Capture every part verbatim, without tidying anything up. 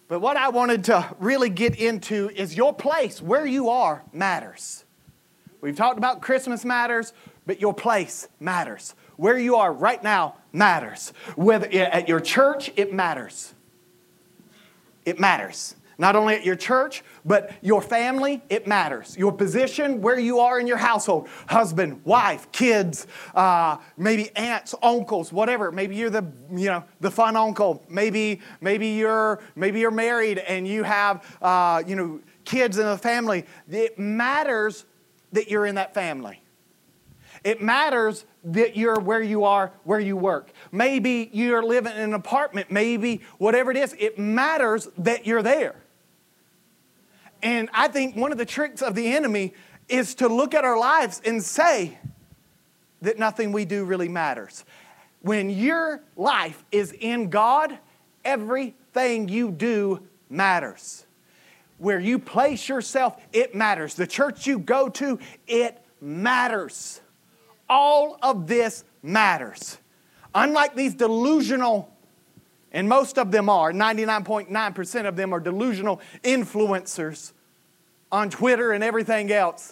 But what I wanted to really get into is your place, where you are, matters. We've talked about Christmas matters, but your place matters. Where you are right now matters. Whether at your church, it matters. It matters. Not only at your church, but your family, it matters. Your position, where you are in your household, husband, wife, kids, uh, maybe aunts, uncles, whatever. Maybe you're the, you know, the fun uncle. Maybe, maybe you're, maybe you're married and you have, uh, you know, kids in the family. It matters that you're in that family. It matters that you're where you are, where you work. Maybe you're living in an apartment. Maybe whatever it is, it matters that you're there. And I think one of the tricks of the enemy is to look at our lives and say that nothing we do really matters. When your life is in God, everything you do matters. Where you place yourself, it matters. The church you go to, it matters. All of this matters. Unlike these delusional, and most of them are, ninety-nine point nine percent of them are delusional influencers on Twitter and everything else.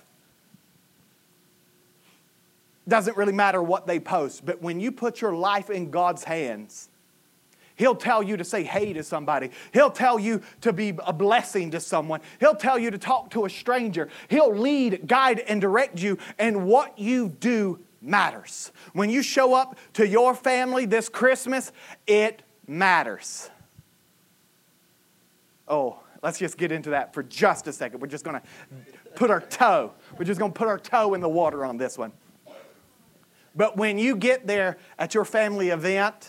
Doesn't really matter what they post, but when you put your life in God's hands, He'll tell you to say hey to somebody. He'll tell you to be a blessing to someone. He'll tell you to talk to a stranger. He'll lead, guide, and direct you. And what you do matters. When you show up to your family this Christmas, it matters. Oh, let's just get into that for just a second. We're just going to put our toe. We're just going to put our toe in the water on this one. But when you get there at your family event,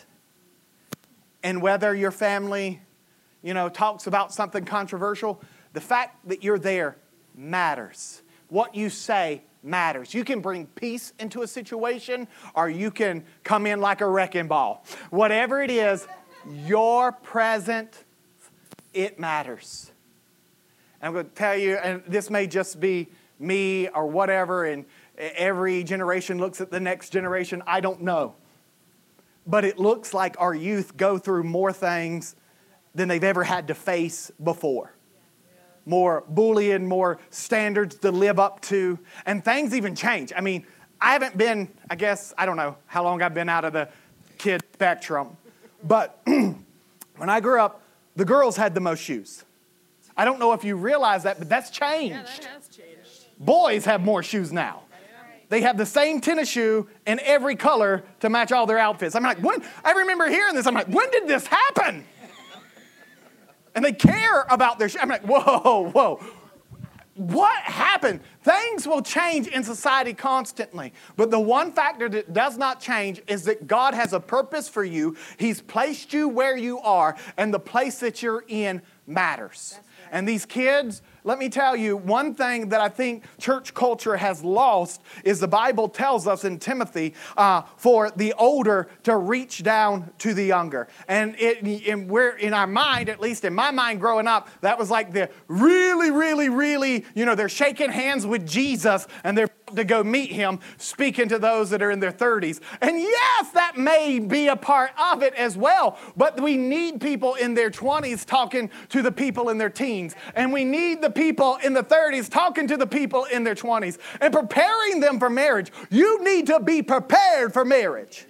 and whether your family, you know, talks about something controversial, the fact that you're there matters. What you say matters. You can bring peace into a situation, or you can come in like a wrecking ball. Whatever it is, your presence, it matters. And I'm going to tell you, and this may just be me or whatever, and every generation looks at the next generation. I don't know. But it looks like our youth go through more things than they've ever had to face before. More bullying, more standards to live up to. And things even change. I mean, I haven't been, I guess, I don't know how long I've been out of the kid spectrum. But when I grew up, the girls had the most shoes. I don't know if you realize that, but that's changed. Yeah, that has changed. Boys have more shoes now. They have the same tennis shoe in every color to match all their outfits. I'm like, when? I remember hearing this. I'm like, when did this happen? And they care about their shoe. I'm like, whoa, whoa. What happened? Things will change in society constantly. But the one factor that does not change is that God has a purpose for you. He's placed you where you are, and the place that you're in matters. And these kids, let me tell you, one thing that I think church culture has lost is the Bible tells us in Timothy uh, for the older to reach down to the younger. And it, and we're in our mind, at least in my mind growing up, that was like the really, really, really, you know, they're shaking hands with Jesus and they're to go meet Him, speaking to those that are in their thirties. And yes, that may be a part of it as well, but we need people in their twenties talking to the people in their teens. And we need the people in the thirties talking to the people in their twenties and preparing them for marriage. You need to be prepared for marriage.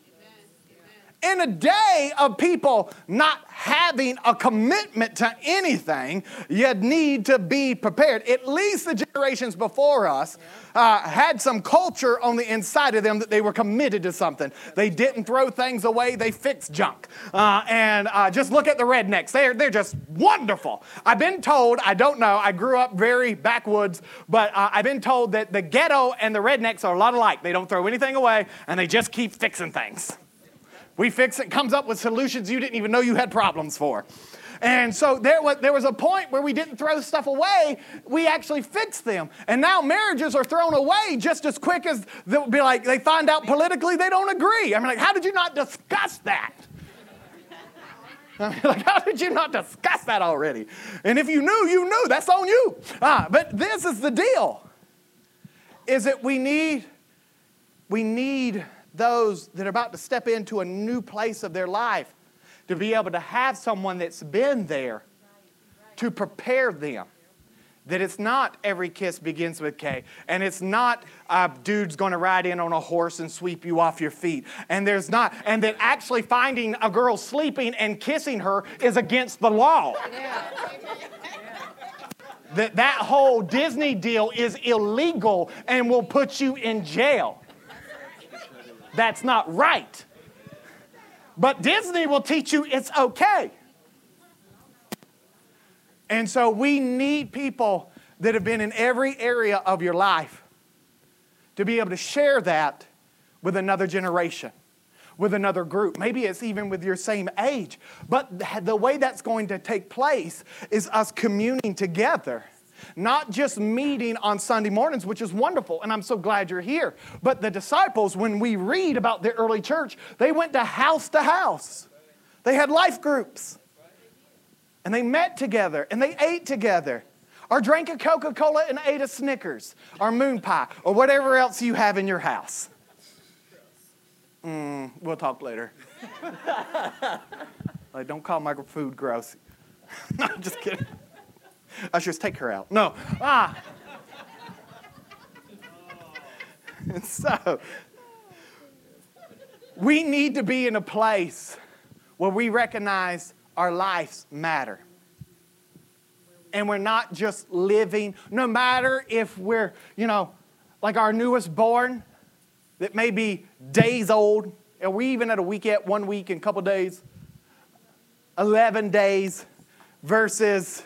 In a day of people not having a commitment to anything, you need to be prepared. At least the generations before us uh, had some culture on the inside of them that they were committed to something. They didn't throw things away. They fixed junk. Uh, and uh, just look at the rednecks. They're, they're just wonderful. I've been told, I don't know, I grew up very backwoods, but uh, I've been told that the ghetto and the rednecks are a lot alike. They don't throw anything away, and they just keep fixing things. We fix it, comes up with solutions you didn't even know you had problems for. And so there was, there was a point where we didn't throw stuff away. We actually fixed them. And now marriages are thrown away just as quick as they'll be like, they find out politically they don't agree. I mean, like, how did you not discuss that? I mean, like, how did you not discuss that already? And if you knew, you knew. That's on you. Ah, but this is the deal, is that we need, we need those that are about to step into a new place of their life to be able to have someone that's been there to prepare them. That it's not every kiss begins with K. And it's not a dude's going to ride in on a horse and sweep you off your feet. And there's not, and that actually finding a girl sleeping and kissing her is against the law. Yeah. That that whole Disney deal is illegal and will put you in jail. That's not right. But Disney will teach you it's okay. And so we need people that have been in every area of your life to be able to share that with another generation, with another group. Maybe it's even with your same age. But the way that's going to take place is us communing together. Not just meeting on Sunday mornings, which is wonderful, and I'm so glad you're here. But the disciples, when we read about the early church, they went to house to house. They had life groups. And they met together, and they ate together. Or drank a Coca-Cola and ate a Snickers, or moon pie, or whatever else you have in your house. Mm, we'll talk later. Like, don't call my food gross. No, I'm just kidding. Ushers, take her out. No. Ah. And so, we need to be in a place where we recognize our lives matter. And we're not just living, no matter if we're, you know, like our newest born that may be days old, and we even at a week at one week and a couple days, eleven days versus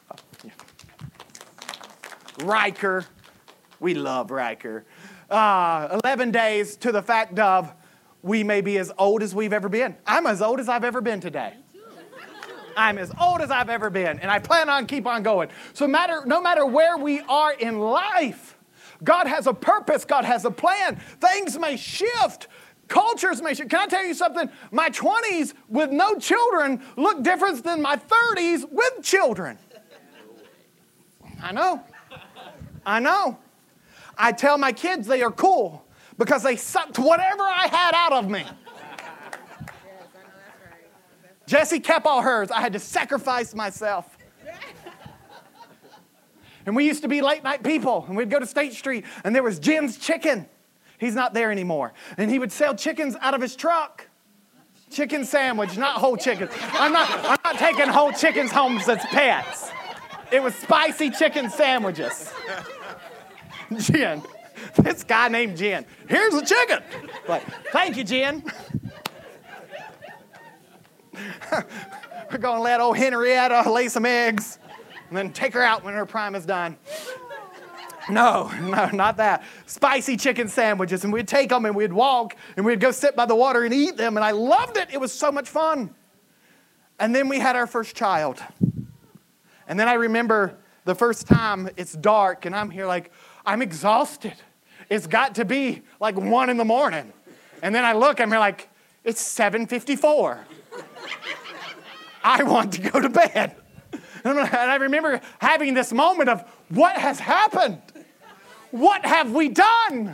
Riker. We love Riker. Uh, eleven days to the fact of we may be as old as we've ever been. I'm as old as I've ever been today. I'm as old as I've ever been, and I plan on keep on going. So matter, no matter where we are in life, God has a purpose. God has a plan. Things may shift. Cultures may shift. Can I tell you something? My twenties with no children look different than my thirties with children. I know. I know. I tell my kids they are cool because they sucked whatever I had out of me. Jesse kept all hers. I had to sacrifice myself. And we used to be late night people. And we'd go to State Street. And there was Jim's Chicken. He's not there anymore. And he would sell chickens out of his truck. Chicken sandwich, not whole chickens. I'm not, I'm not taking whole chickens home as pets. It was spicy chicken sandwiches. Jen. This guy named Jen. Here's the chicken. Like, thank you, Jen. We're going to let old Henrietta lay some eggs and then take her out when her prime is done. No, no, not that. Spicy chicken sandwiches. And we'd take them and we'd walk and we'd go sit by the water and eat them. And I loved it. It was so much fun. And then we had our first child. And then I remember the first time it's dark and I'm here like, I'm exhausted. It's got to be like one in the morning. And then I look, I'm here like, it's seven fifty-four. I want to go to bed. And I remember having this moment of, what has happened? What have we done?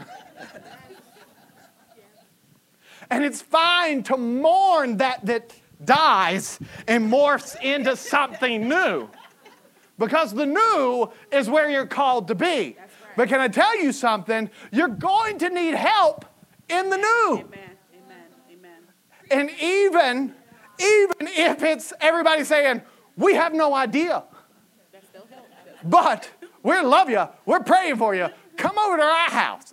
And it's fine to mourn that that dies and morphs into something new. Because the new is where you're called to be. But can I tell you something? You're going to need help in the new. Amen. Amen. Amen. And even, even if it's everybody saying, we have no idea. But we love you. We're praying for you. Come over to our house.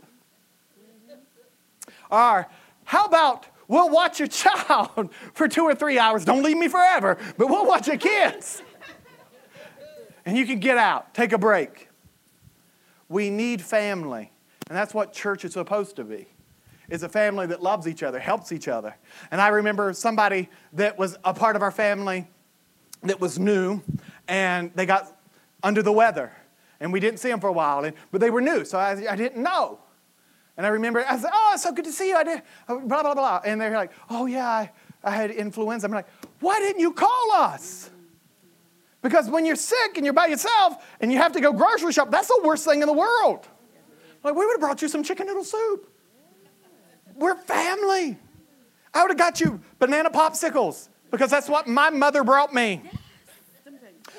Or how about we'll watch your child for two or three hours. Don't leave me forever, but we'll watch your kids. And you can get out. Take a break. We need family. And that's what church is supposed to be. It's a family that loves each other, helps each other. And I remember somebody that was a part of our family that was new, and they got under the weather. And we didn't see them for a while, and, but they were new, so I, I didn't know. And I remember, I said, oh, it's so good to see you. I did, blah, blah, blah. And they're like, oh, yeah, I, I had influenza. I'm like, why didn't you call us? Because when you're sick and you're by yourself and you have to go grocery shop, that's the worst thing in the world. Like, we would have brought you some chicken noodle soup. We're family. I would have got you banana popsicles because that's what my mother brought me. A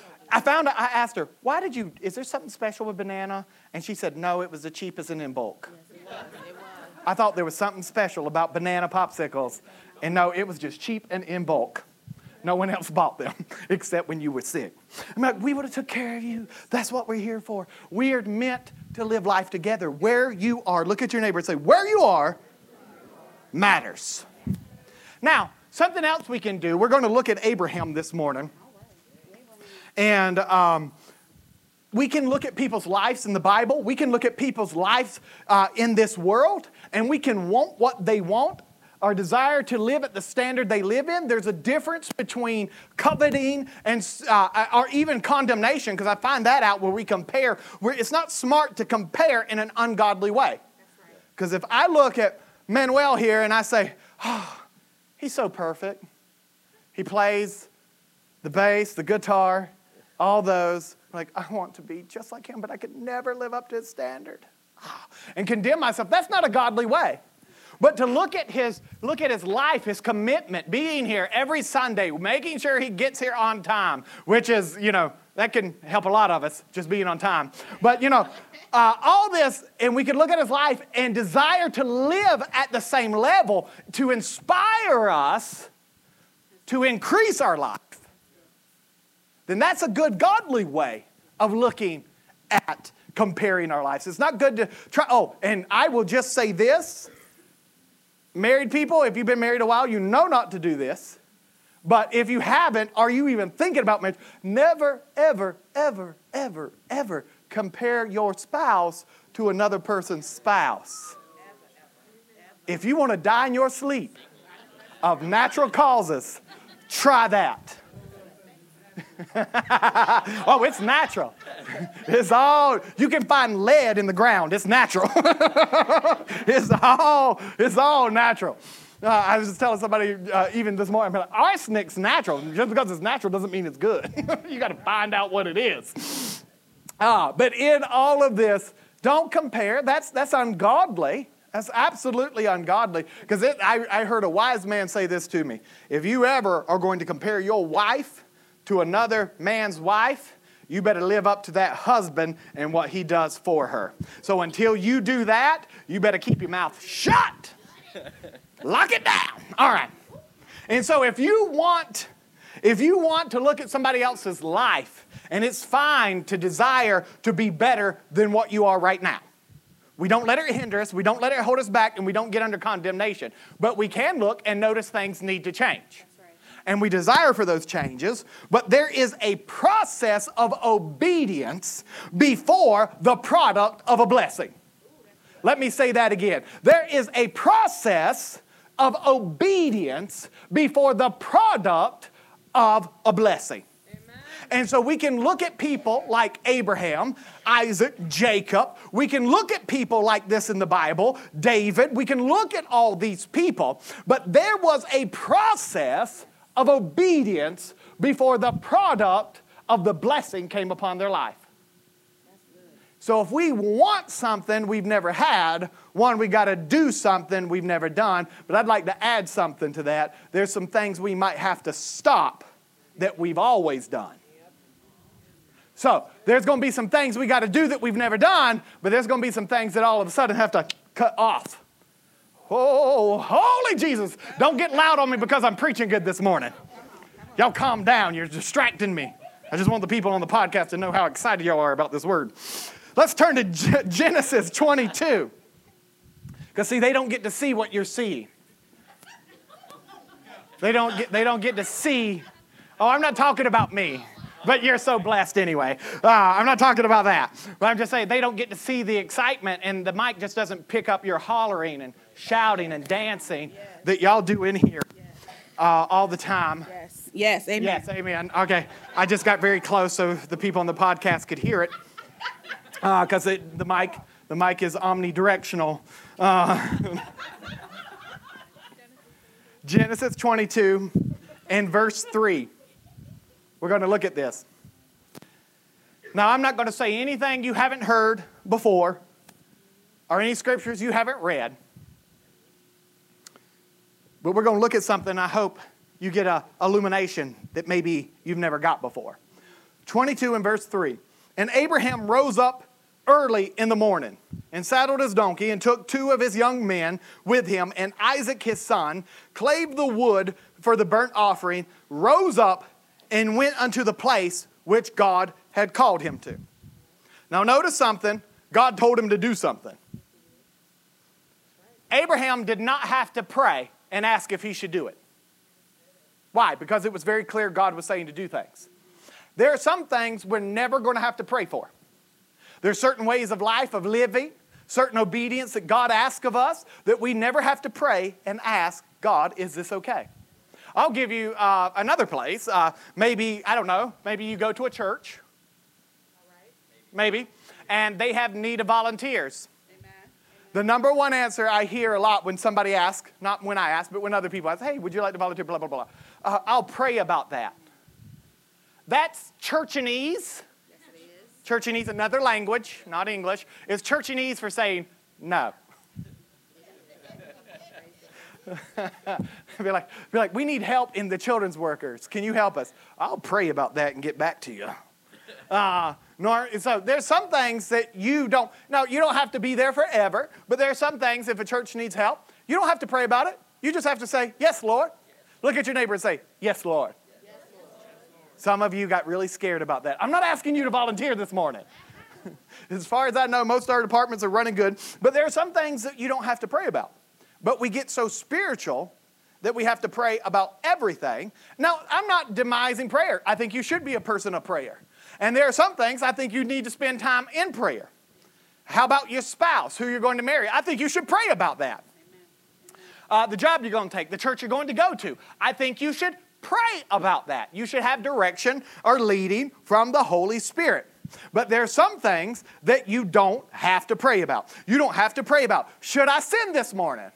found out, I asked her, why did you, is there something special with banana? And she said, no, it was the cheapest and in bulk. Yes, it was. It was. I thought there was something special about banana popsicles. And no, it was just cheap and in bulk. No one else bought them except when you were sick. I'm like, we would have took care of you. That's what we're here for. We are meant to live life together. Where you are, look at your neighbor and say, where you are matters. Now, something else we can do. We're going to look at Abraham this morning. And um, we can look at people's lives in the Bible. We can look at people's lives uh, in this world. And we can want what they want, or desire to live at the standard they live in. There's a difference between coveting and uh, or even condemnation, because I find that out where we compare. Where it's not smart to compare in an ungodly way. Because if I look at Manuel here and I say, oh, he's so perfect. He plays the bass, the guitar, all those. Like, I want to be just like him, but I could never live up to his standard. And condemn myself. That's not a godly way. But to look at his look at his life, his commitment, being here every Sunday, making sure he gets here on time, which is, you know, that can help a lot of us, just being on time. But, you know, uh, all this, and we could look at his life and desire to live at the same level to inspire us to increase our life. Then that's a good godly way of looking at comparing our lives. It's not good to try. Oh, and I will just say this. Married people, if you've been married a while, you know not to do this. But if you haven't, are you even thinking about marriage? Never, ever, ever, ever, ever compare your spouse to another person's spouse. If you want to die in your sleep of natural causes, try that. Oh, it's natural. It's all, you can find lead in the ground. It's natural. It's all, it's all natural. Uh, I was just telling somebody uh, even this morning, I'm like, arsenic's natural. Just because it's natural doesn't mean it's good. You got to find out what it is. Uh, but in all of this, don't compare. That's, that's ungodly. That's absolutely ungodly. Because I, I heard a wise man say this to me. If you ever are going to compare your wife to another man's wife, you better live up to that husband and what he does for her. So until you do that, you better keep your mouth shut. Lock it down. All right. And so if you want, if you want to look at somebody else's life, and it's fine to desire to be better than what you are right now. We don't let it hinder us, we don't let it hold us back, and we don't get under condemnation. But we can look and notice things need to change. And we desire for those changes, but there is a process of obedience before the product of a blessing. Let me say that again. There is a process of obedience before the product of a blessing. Amen. And so we can look at people like Abraham, Isaac, Jacob. We can look at people like this in the Bible, David. We can look at all these people, but there was a process of obedience before the product of the blessing came upon their life. So if we want something we've never had, one, we got to do something we've never done. But I'd like to add something to that. There's some things we might have to stop that we've always done. So there's going to be some things we got to do that we've never done, but there's going to be some things that all of a sudden have to cut off. Oh, holy Jesus. Don't get loud on me because I'm preaching good this morning. Y'all calm down. You're distracting me. I just want the people on the podcast to know how excited y'all are about this word. Let's turn to G- Genesis twenty-two. Because, see, they don't get to see what you're seeing. They don't get, they don't get to see. Oh, I'm not talking about me. But you're so blessed anyway. Uh, I'm not talking about that. But I'm just saying they don't get to see the excitement, and the mic just doesn't pick up your hollering and shouting and dancing yes. that y'all do in here yes. uh, all the time. Yes. Yes, amen. Yes, amen. Okay, I just got very close so the people on the podcast could hear it because uh, the mic the mic is omnidirectional. Uh, Genesis twenty-two and verse three. We're going to look at this. Now, I'm not going to say anything you haven't heard before or any scriptures you haven't read. But we're going to look at something I hope you get a illumination that maybe you've never got before. twenty-two and verse three. And Abraham rose up early in the morning and saddled his donkey and took two of his young men with him and Isaac his son, clave the wood for the burnt offering, rose up and went unto the place which God had called him to. Now notice something. God told him to do something. Abraham did not have to pray and ask if he should do it. Why? Because it was very clear God was saying to do things. There are some things we're never going to have to pray for. There's certain ways of life, of living, certain obedience that God asks of us that we never have to pray and ask, God, is this okay? I'll give you uh, another place. Uh, maybe, I don't know, maybe you go to a church. Maybe. And they have need of volunteers. Amen. The number one answer I hear a lot when somebody asks, not when I ask, but when other people ask, hey, would you like to volunteer, blah, blah, blah. Uh, I'll pray about that. That's churchanese. Yes, it is. Churchanese, another language, not English, is churchanese for saying no. be like, be like, we need help in the children's workers. Can you help us? I'll pray about that and get back to you. Uh, nor, so there's some things that you don't, now you don't have to be there forever, but there are some things if a church needs help, you don't have to pray about it. You just have to say, yes, Lord. Yes. Look at your neighbor and say, yes, Lord. Yes, Lord. Some of you got really scared about that. I'm not asking you to volunteer this morning. As far as I know, most of our departments are running good, but there are some things that you don't have to pray about. But we get so spiritual that we have to pray about everything. Now, I'm not demising prayer. I think you should be a person of prayer. And there are some things I think you need to spend time in prayer. How about your spouse, who you're going to marry? I think you should pray about that. Uh, the job you're going to take, the church you're going to go to. I think you should pray about that. You should have direction or leading from the Holy Spirit. But there are some things that you don't have to pray about. You don't have to pray about, should I sin this morning?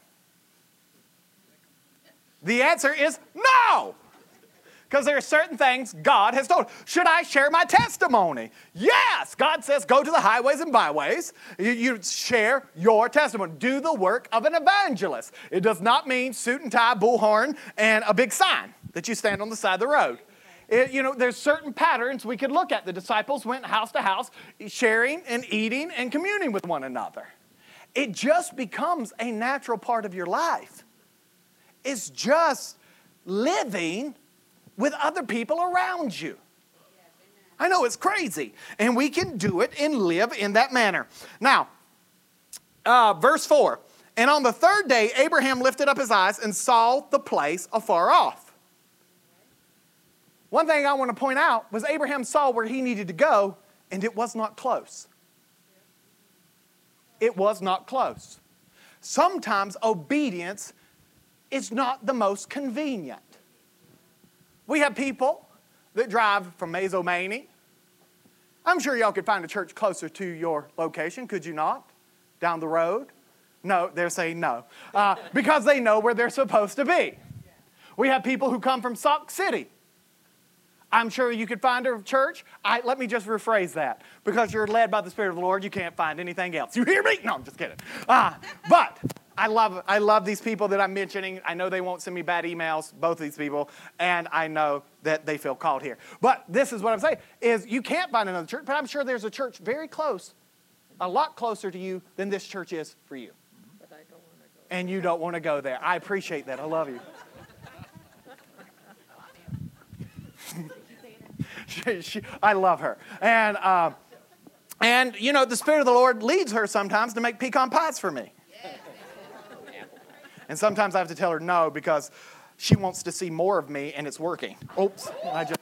The answer is no. Because there are certain things God has told. Should I share my testimony? Yes. God says go to the highways and byways. You, you share your testimony. Do the work of an evangelist. It does not mean suit and tie, bullhorn, and a big sign that you stand on the side of the road. It, you know, there's certain patterns we could look at. The disciples went house to house, sharing and eating and communing with one another. It just becomes a natural part of your life. It's just living with other people around you. I know it's crazy. And we can do it and live in that manner. Now, uh, verse four. And on the third day, Abraham lifted up his eyes and saw the place afar off. One thing I want to point out was Abraham saw where he needed to go, and it was not close. It was not close. Sometimes obedience is not the most convenient. We have people that drive from Mazomanie. I'm sure y'all could find a church closer to your location, could you not? Down the road? No, they're saying no. Uh, because they know where they're supposed to be. We have people who come from Sauk City. I'm sure you could find a church. I, let me just rephrase that. Because you're led by the Spirit of the Lord, you can't find anything else. You hear me? No, I'm just kidding. Uh, but I love, I love these people that I'm mentioning. I know they won't send me bad emails, both of these people, and I know that they feel called here. But this is what I'm saying, is you can't find another church, but I'm sure there's a church very close, a lot closer to you than this church is for you. But I don't want to go. And you don't want to go there. I appreciate that. I love you. she, she, I love her. And, uh, and, you know, the Spirit of the Lord leads her sometimes to make pecan pies for me. And sometimes I have to tell her no because she wants to see more of me and it's working. Oops, I just...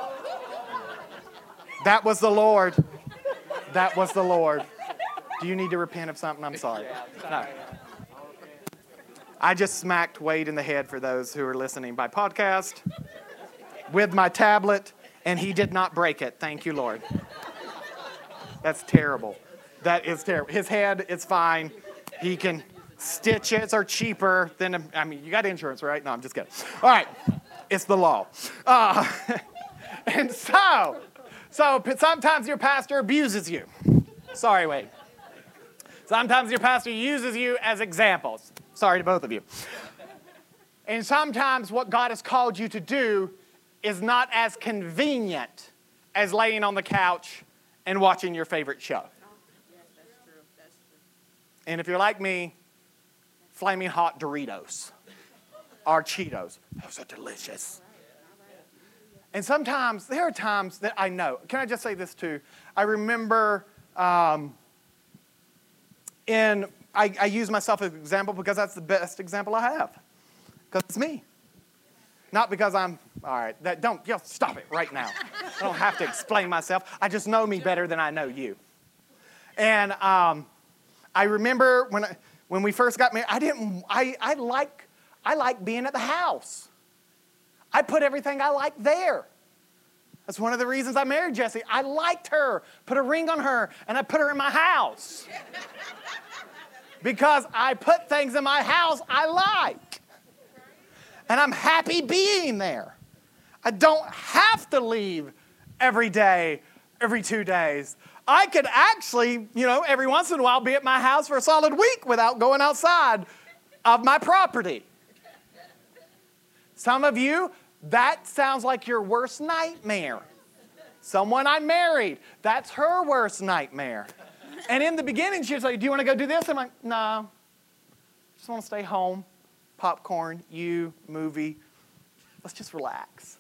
That was the Lord. That was the Lord. Do you need to repent of something? I'm sorry. No. I just smacked Wade in the head for those who are listening by podcast with my tablet, and he did not break it. Thank you, Lord. That's terrible. That is terrible. His head, it's fine. He can... Stitches are cheaper than, I mean, you got insurance, right? No, I'm just kidding. All right. It's the law. Uh, and so, so sometimes your pastor abuses you. Sorry, Wade. Sometimes your pastor uses you as examples. Sorry to both of you. And sometimes what God has called you to do is not as convenient as laying on the couch and watching your favorite show. Yes, that's true. That's true. And if you're like me, flaming hot Doritos or Cheetos. Those are delicious. And sometimes, there are times that I know. Can I just say this too? I remember um, in, I, I use myself as an example because that's the best example I have. Because it's me. Not because I'm, all right, that, don't, just stop it right now. I don't have to explain myself. I just know me better than I know you. And um, I remember when I, when we first got married, I didn't, I, I like, I like being at the house. I put everything I like there. That's one of the reasons I married Jessie. I liked her, put a ring on her, and I put her in my house. Because I put things in my house I like. And I'm happy being there. I don't have to leave every day, every two days. I could actually, you know, every once in a while be at my house for a solid week without going outside of my property. Some of you, that sounds like your worst nightmare. Someone I married, that's her worst nightmare. And in the beginning, she was like, do you want to go do this? I'm like, no, I just want to stay home. Popcorn, you, movie. Let's just relax.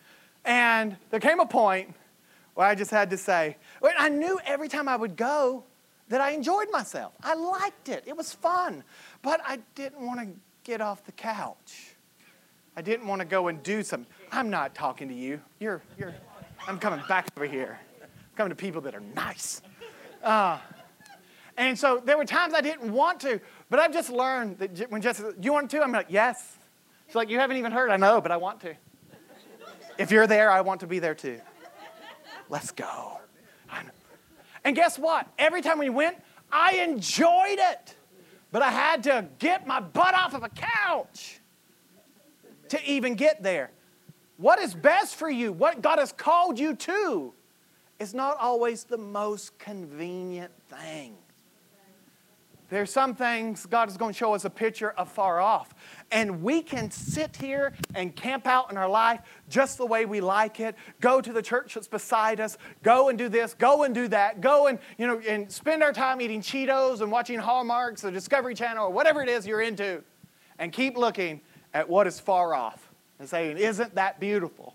And there came a point where I just had to say, well, I knew every time I would go that I enjoyed myself. I liked it. It was fun. But I didn't want to get off the couch. I didn't want to go and do something. I'm not talking to you. You're, you're, I'm coming back over here. I'm coming to people that are nice. Uh, and so there were times I didn't want to, but I've just learned that when Jessica says, do you want to? I'm like, yes. She's like, you haven't even heard. I know, but I want to. If you're there, I want to be there too. Let's go. And guess what? Every time we went, I enjoyed it. But I had to get my butt off of a couch to even get there. What is best for you, what God has called you to, is not always the most convenient thing. There's some things God is going to show us a picture of far off. And we can sit here and camp out in our life just the way we like it. Go to the church that's beside us. Go and do this. Go and do that. Go and, you know, and spend our time eating Cheetos and watching Hallmarks or Discovery Channel or whatever it is you're into. And keep looking at what is far off and saying, isn't that beautiful?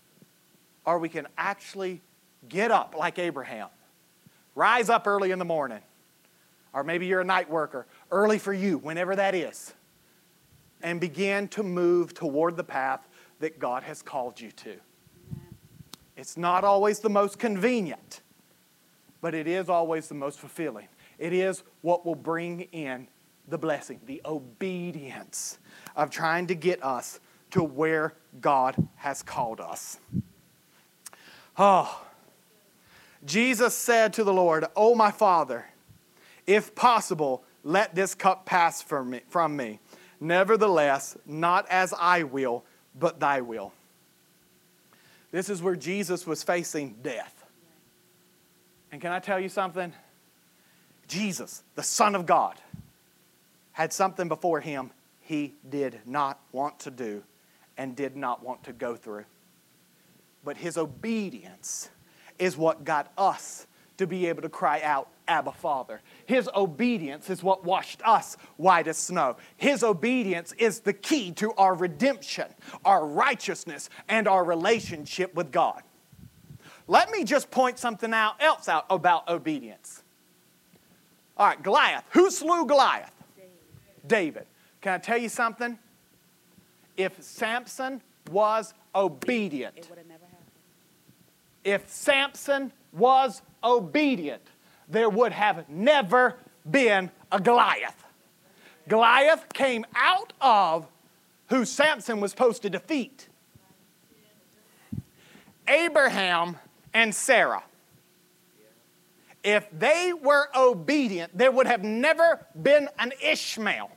Or we can actually get up like Abraham. Rise up early in the morning. Or maybe you're a night worker, early for you, whenever that is. And begin to move toward the path that God has called you to. It's not always the most convenient, but it is always the most fulfilling. It is what will bring in the blessing, the obedience of trying to get us to where God has called us. Oh, Jesus said to the Lord, "Oh, my Father, if possible, let this cup pass from me, from me. Nevertheless, not as I will, but thy will." This is where Jesus was facing death. And can I tell you something? Jesus, the Son of God, had something before him he did not want to do and did not want to go through. But his obedience is what got us to be able to cry out, "Abba, Father." His obedience is what washed us white as snow. His obedience is the key to our redemption, our righteousness, and our relationship with God. Let me just point something out else out about obedience. All right, Goliath. Who slew Goliath? David. David. Can I tell you something? If Samson was obedient, It would have never happened. if Samson was obedient, there would have never been a Goliath. Goliath came out of who Samson was supposed to defeat. Abraham and Sarah. If they were obedient, there would have never been an Ishmael.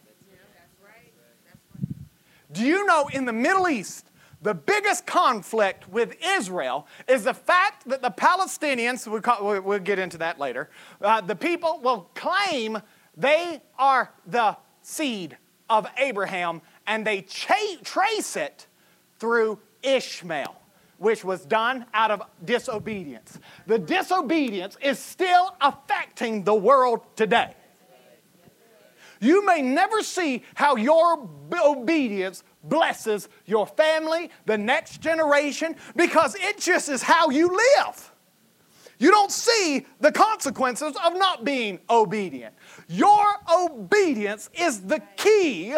Do you know in the Middle East, the biggest conflict with Israel is the fact that the Palestinians, we'll, call, we'll get into that later, uh, the people will claim they are the seed of Abraham and they cha- trace it through Ishmael, which was done out of disobedience. The disobedience is still affecting the world today. You may never see how your obedience blesses your family, the next generation, because it just is how you live. You don't see the consequences of not being obedient. Your obedience is the key.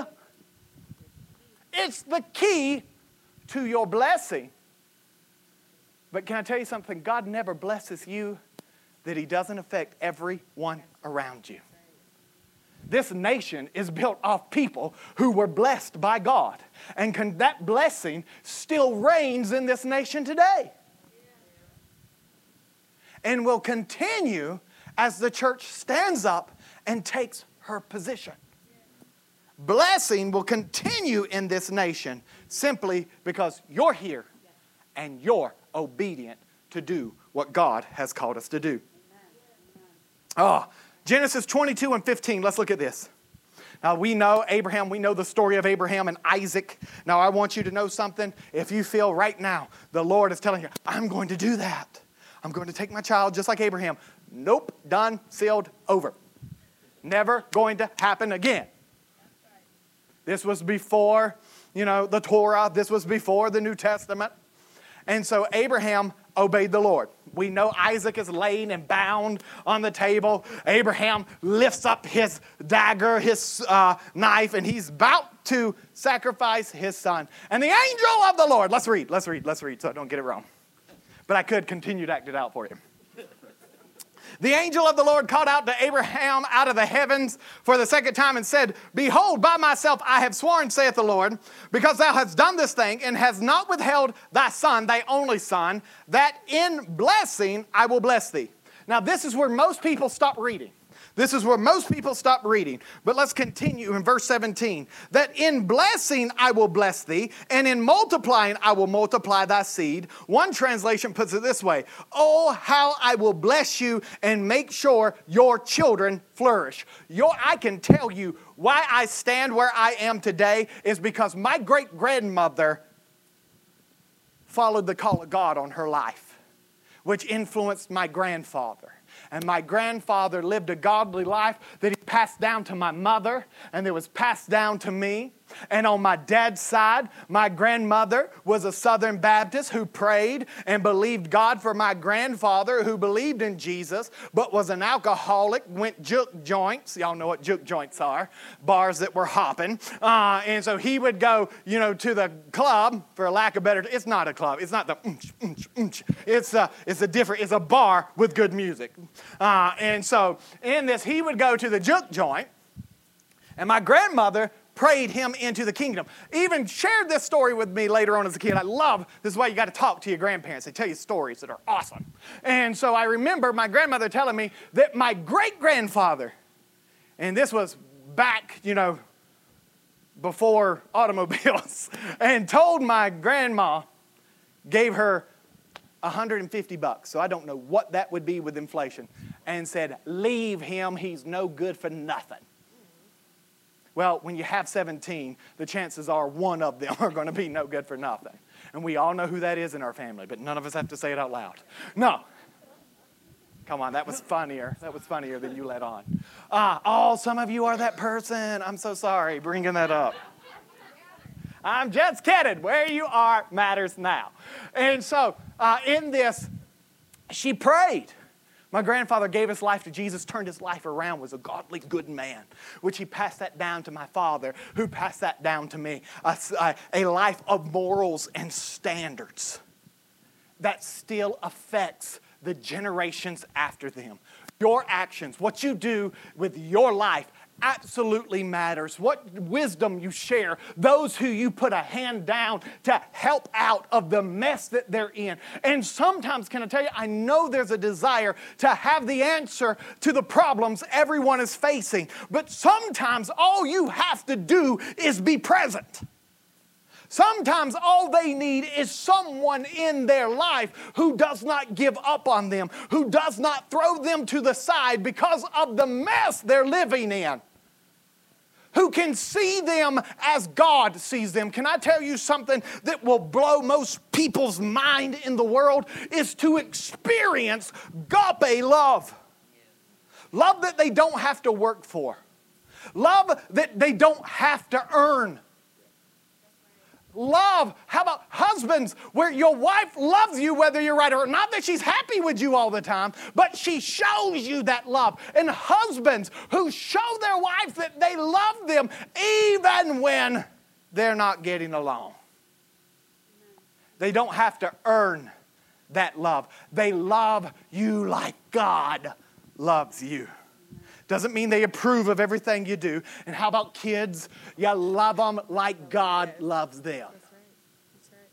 It's the key to your blessing. But can I tell you something? God never blesses you that He doesn't affect everyone around you. This nation is built off people who were blessed by God. And can, that blessing still reigns in this nation today. And will continue as the church stands up and takes her position. Blessing will continue in this nation simply because you're here and you're obedient to do what God has called us to do. Oh, Genesis twenty-two and fifteen, let's look at this. Now we know Abraham, we know the story of Abraham and Isaac. Now I want you to know something. If you feel right now the Lord is telling you, I'm going to do that. I'm going to take my child just like Abraham. Nope, done, sealed, over. Never going to happen again. This was before, you know, the Torah. This was before the New Testament. And so Abraham obeyed the Lord. We know Isaac is laying and bound on the table. Abraham lifts up his dagger, his uh, knife, and he's about to sacrifice his son. And the angel of the Lord, let's read, let's read, let's read so I don't get it wrong. But I could continue to act it out for you. The angel of the Lord called out to Abraham out of the heavens for the second time and said, Behold, by myself I have sworn, saith the Lord, because thou hast done this thing and hast not withheld thy son, thy only son, that in blessing I will bless thee. Now this is where most people stop reading. This is where most people stop reading. But let's continue in verse seventeen. That in blessing I will bless thee, and in multiplying I will multiply thy seed. One translation puts it this way. Oh, how I will bless you and make sure your children flourish. Your, I can tell you why I stand where I am today is because my great-grandmother followed the call of God on her life, which influenced my grandfather. And my grandfather lived a godly life that he passed down to my mother, and it was passed down to me. And on my dad's side, my grandmother was a Southern Baptist who prayed and believed God for my grandfather who believed in Jesus, but was an alcoholic, went juke joints. Y'all know what juke joints are, bars that were hopping. Uh, and so he would go, you know, to the club, for a lack of better, it's not a club. It's not the, mm, mm, mm. It's a, it's a different, it's a bar with good music. Uh, and so in this, he would go to the juke joint, and my grandmother prayed him into the kingdom. Even shared this story with me later on as a kid. I love, this is why you got to talk to your grandparents. They tell you stories that are awesome. And so I remember my grandmother telling me that my great-grandfather, and this was back, you know, before automobiles, and told my grandma, gave her one hundred fifty bucks. So I don't know what that would be with inflation. And said, leave him, he's no good for nothing. Well, when you have seventeen, the chances are one of them are going to be no good for nothing. And we all know who that is in our family, but none of us have to say it out loud. No. Come on, that was funnier. That was funnier than you let on. Uh, oh, some of you are that person. I'm so sorry bringing that up. I'm just kidding. Where you are matters now. And so uh, in this, she prayed. My grandfather gave his life to Jesus, turned his life around, was a godly, good man, which he passed that down to my father, who passed that down to me. A, a, a life of morals and standards that still affects the generations after them. Your actions, what you do with your life, absolutely matters. What wisdom you share, those who you put a hand down to help out of the mess that they're in. And sometimes, can I tell you, I know there's a desire to have the answer to the problems everyone is facing. But sometimes all you have to do is be present. Sometimes all they need is someone in their life who does not give up on them, who does not throw them to the side because of the mess they're living in. who can see them as God sees them. Can I tell you something that will blow most people's mind in the world is to experience agape love. Love that they don't have to work for. Love that they don't have to earn. Love, how about husbands, where your wife loves you whether you're right or not, that she's happy with you all the time, but she shows you that love. And husbands who show their wives that they love them even when they're not getting along. They don't have to earn that love. They love you like God loves you. Doesn't mean they approve of everything you do. And how about kids? You love them like God loves them. That's right. That's right.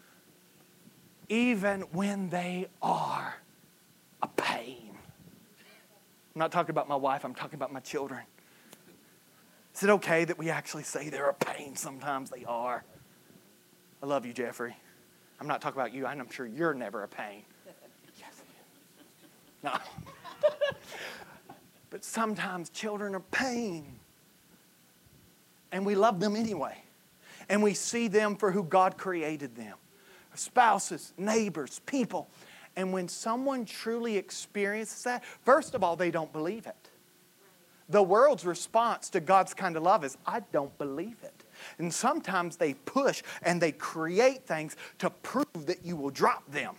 Even when they are a pain. I'm not talking about my wife, I'm talking about my children. Is it okay that we actually say they're a pain? Sometimes they are. I love you, Jeffrey. I'm not talking about you, and I'm sure you're never a pain. Yes. No. But sometimes children are pain. And we love them anyway. And we see them for who God created them. Spouses, neighbors, people. And when someone truly experiences that, first of all, they don't believe it. The world's response to God's kind of love is, I don't believe it. And sometimes they push and they create things to prove that you will drop them.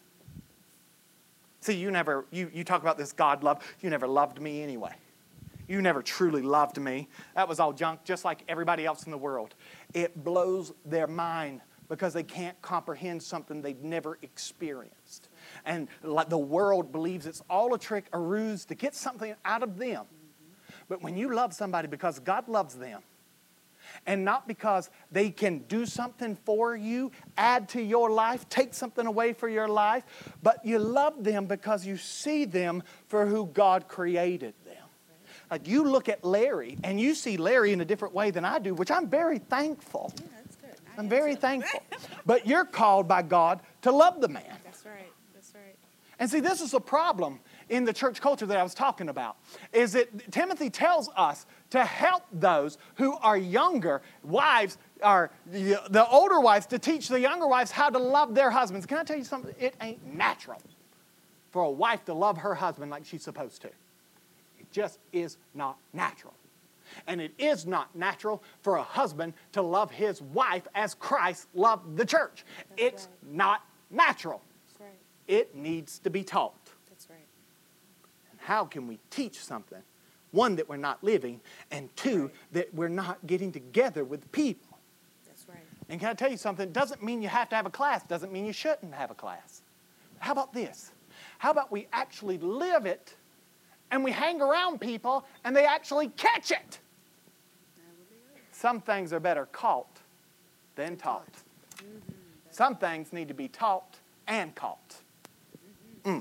See, you never, you, you talk about this God love. You never loved me anyway. You never truly loved me. That was all junk, just like everybody else in the world. It blows their mind because they can't comprehend something they've never experienced. And like the world believes it's all a trick, a ruse to get something out of them. But when you love somebody because God loves them, and not because they can do something for you, add to your life, take something away for your life, but you love them because you see them for who God created them. Like you look at Larry, and you see Larry in a different way than I do, which I'm very thankful. Yeah, that's good. I I'm am very too. thankful. But you're called by God to love the man. That's right. That's right. And see, this is a problem in the church culture that I was talking about, is that Timothy tells us to help those who are younger, wives, are the, the older wives, to teach the younger wives how to love their husbands. Can I tell you something? It ain't natural for a wife to love her husband like she's supposed to. It just is not natural. And it is not natural for a husband to love his wife as Christ loved the church. That's it's right. not natural. That's right. It needs to be taught. That's right. And how can we teach something? One, that we're not living, and two, Right. that we're not getting together with people. That's right. And can I tell you something? It doesn't mean you have to have a class. It doesn't mean you shouldn't have a class. How about this? How about we actually live it, and we hang around people, and they actually catch it? That would be good. Some things are better caught than taught. Mm-hmm. Some things need to be taught and caught. Mm.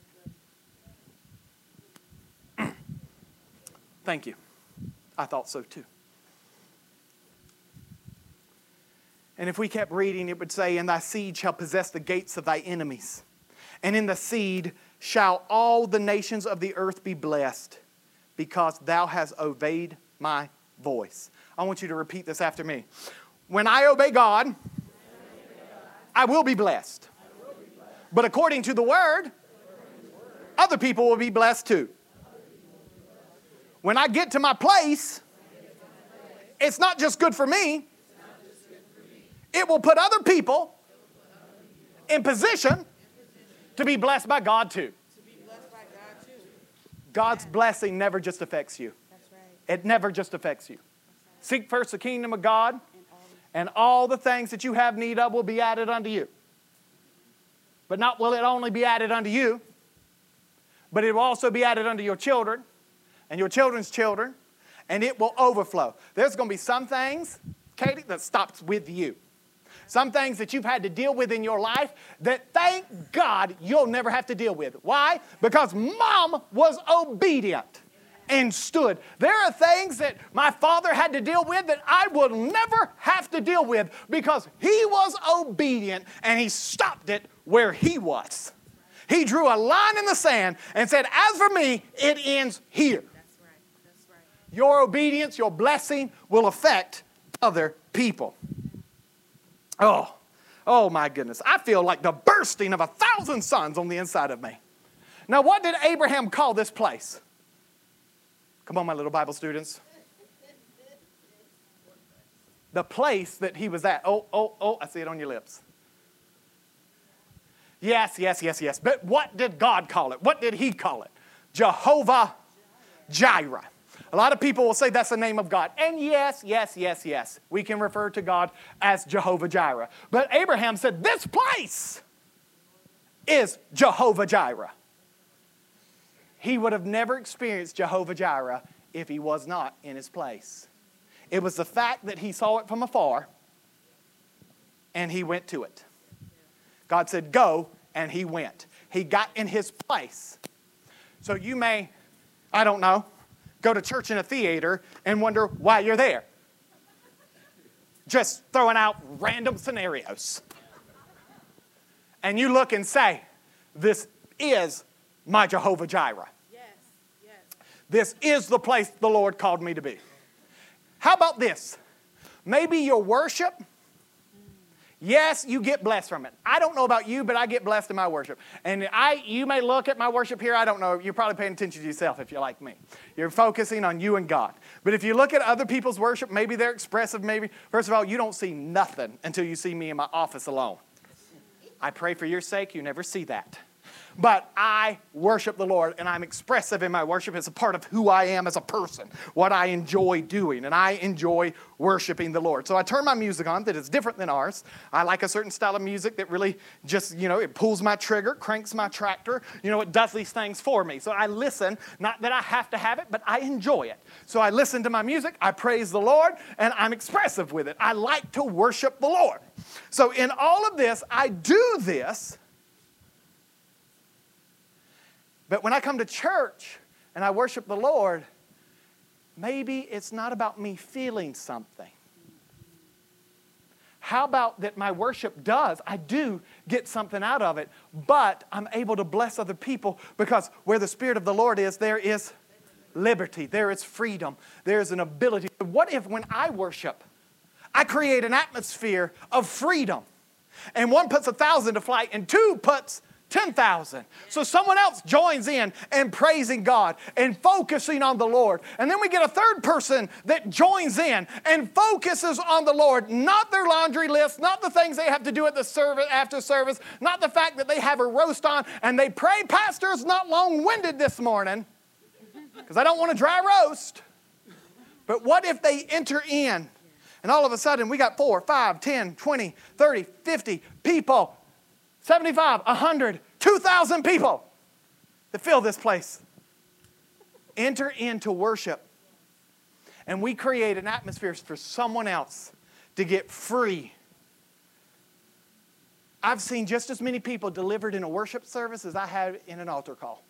Thank you. I thought so too. And if we kept reading, it would say, and thy seed shall possess the gates of thy enemies. And in the seed shall all the nations of the earth be blessed, because thou hast obeyed my voice. I want you to repeat this after me. When I obey God, I will be blessed. But according to the word, other people will be blessed too. When I get to my place, it's not just good for me. It will put other people in position to be blessed by God too. To be blessed by God too. God's blessing never just affects you. That's right. It never just affects you. Seek first the kingdom of God, And all and all the things that you have need of will be added unto you. But not will it only be added unto you, but it will also be added unto your children and your children's children, and it will overflow. There's going to be some things, Katie, that stops with you. Some things that you've had to deal with in your life that, thank God, you'll never have to deal with. Why? Because Mom was obedient and stood. There are things that my father had to deal with that I will never have to deal with because he was obedient and he stopped it where he was. He drew a line in the sand and said, as for me, it ends here. That's right. That's right. Your obedience, your blessing will affect other people. Oh, oh my goodness. I feel like the bursting of a thousand suns on the inside of me. Now, what did Abraham call this place? Come on, my little Bible students. The place that he was at. Oh, oh, oh, I see it on your lips. Yes, yes, yes, yes. But what did God call it? What did he call it? Jehovah Jireh. A lot of people will say that's the name of God. And yes, yes, yes, yes. We can refer to God as Jehovah Jireh. But Abraham said, this place is Jehovah Jireh. He would have never experienced Jehovah Jireh if he was not in his place. It was the fact that he saw it from afar and he went to it. God said, go, and he went. He got in his place. So you may, I don't know, go to church in a theater and wonder why you're there. Just throwing out random scenarios. And you look and say, this is my Jehovah Jireh. Yes, yes. This is the place the Lord called me to be. How about this? Maybe your worship, yes, you get blessed from it. I don't know about you, but I get blessed in my worship. And I, you may look at my worship here, I don't know, you're probably paying attention to yourself if you're like me. You're focusing on you and God. But if you look at other people's worship, maybe they're expressive, maybe. First of all, you don't see nothing until you see me in my office alone. I pray for your sake, you never see that. But I worship the Lord, and I'm expressive in my worship. It's a part of who I am as a person, what I enjoy doing, and I enjoy worshiping the Lord. So I turn my music on that is different than ours. I like a certain style of music that really just, you know, it pulls my trigger, cranks my tractor. You know, it does these things for me. So I listen, not that I have to have it, but I enjoy it. So I listen to my music, I praise the Lord, and I'm expressive with it. I like to worship the Lord. So in all of this, I do this. But when I come to church and I worship the Lord, maybe it's not about me feeling something. How about that my worship does, I do get something out of it, but I'm able to bless other people because where the Spirit of the Lord is, there is liberty, there is freedom, there is an ability. What if when I worship, I create an atmosphere of freedom, and one puts a thousand to flight and two puts ten thousand. So someone else joins in and praising God and focusing on the Lord. And then we get a third person that joins in and focuses on the Lord. Not their laundry list, not the things they have to do at the service after service, not the fact that they have a roast on and they pray, Pastor's not long-winded this morning because I don't want a dry roast. But what if they enter in and all of a sudden we got four, five, ten, twenty, thirty, fifty people, seventy-five, one hundred, two thousand people that fill this place. Enter into worship. And we create an atmosphere for someone else to get free. I've seen just as many people delivered in a worship service as I have in an altar call.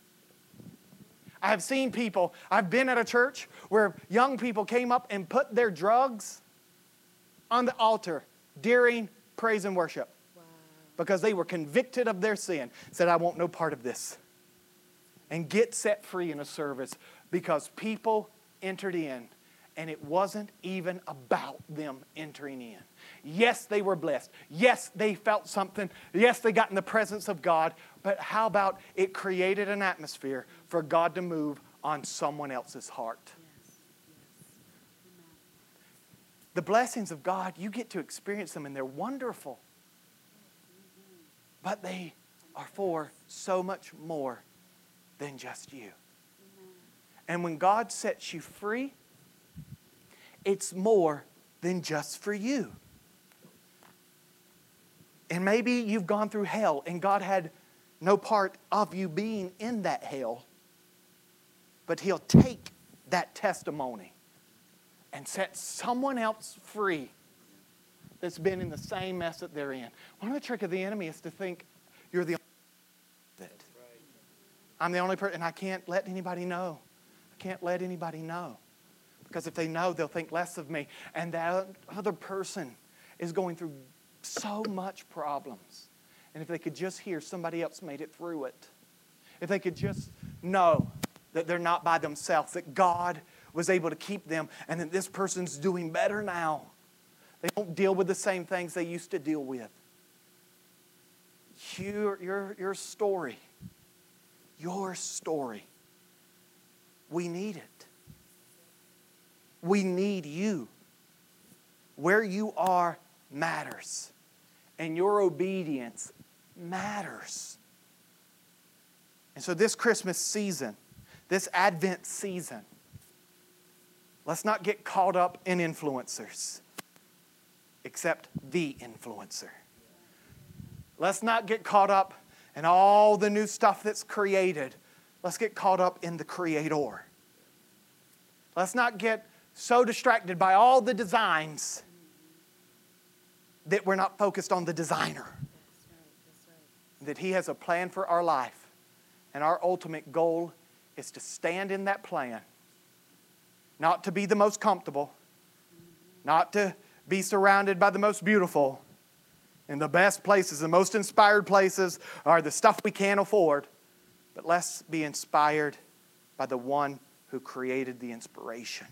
I have seen people, I've been at a church where young people came up and put their drugs on the altar during praise and worship. Because they were convicted of their sin. Said, I want no part of this. And get set free in a service because people entered in and it wasn't even about them entering in. Yes, they were blessed. Yes, they felt something. Yes, they got in the presence of God. But how about it created an atmosphere for God to move on someone else's heart? Yes, yes. The blessings of God, you get to experience them and they're wonderful. But they are for so much more than just you. Amen. And when God sets you free, it's more than just for you. And maybe you've gone through hell and God had no part of you being in that hell. But He'll take that testimony and set someone else free that's been in the same mess that they're in. One of the tricks of the enemy is to think you're the only person. I'm the only person, and I can't let anybody know. I can't let anybody know. Because if they know, they'll think less of me. And that other person is going through so much problems. And if they could just hear somebody else made it through it. If they could just know that they're not by themselves, that God was able to keep them, and then this person's doing better now. They don't deal with the same things they used to deal with. Your, your, your story, your story, we need it. We need you. Where you are matters. And your obedience matters. And so this Christmas season, this Advent season, let's not get caught up in influencers, except the influencer. Let's not get caught up in all the new stuff that's created. Let's get caught up in the Creator. Let's not get so distracted by all the designs that we're not focused on the designer. That's right. That's right. That He has a plan for our life. And our ultimate goal is to stand in that plan. Not to be the most comfortable. Not to be surrounded by the most beautiful. And the best places, the most inspired places are the stuff we can't afford. But let's be inspired by the one who created the inspiration.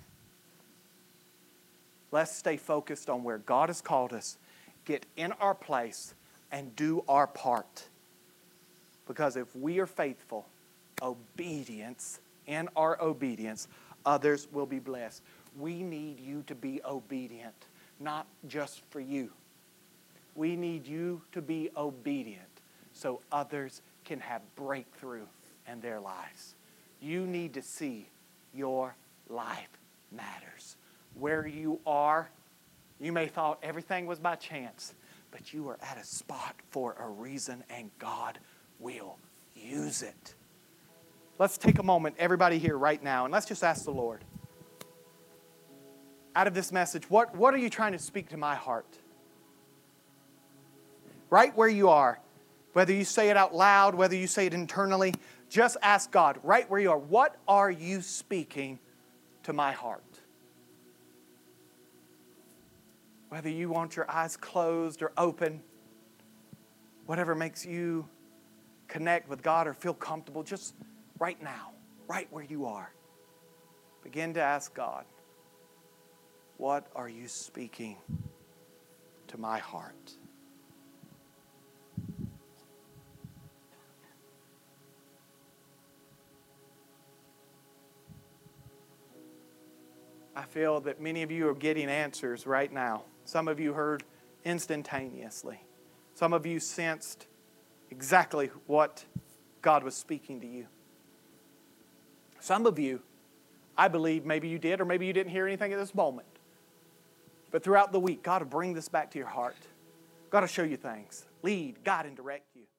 Let's stay focused on where God has called us. Get in our place and do our part. Because if we are faithful, obedience, in our obedience, others will be blessed. We need you to be obedient, not just for you. We need you to be obedient so others can have breakthrough in their lives. You need to see your life matters. Where you are, you may have thought everything was by chance, but you are at a spot for a reason, and God will use it. Let's take a moment, everybody here right now, and let's just ask the Lord, out of this message, what, what are you trying to speak to my heart? Right where you are, whether you say it out loud, whether you say it internally, just ask God, right where you are, what are you speaking to my heart? Whether you want your eyes closed or open, whatever makes you connect with God or feel comfortable, just right now, right where you are, begin to ask God, what are you speaking to my heart? I feel that many of you are getting answers right now. Some of you heard instantaneously. Some of you sensed exactly what God was speaking to you. Some of you, I believe maybe you did or maybe you didn't hear anything at this moment. But throughout the week, God will bring this back to your heart. God will show you things, lead, guide, and direct you.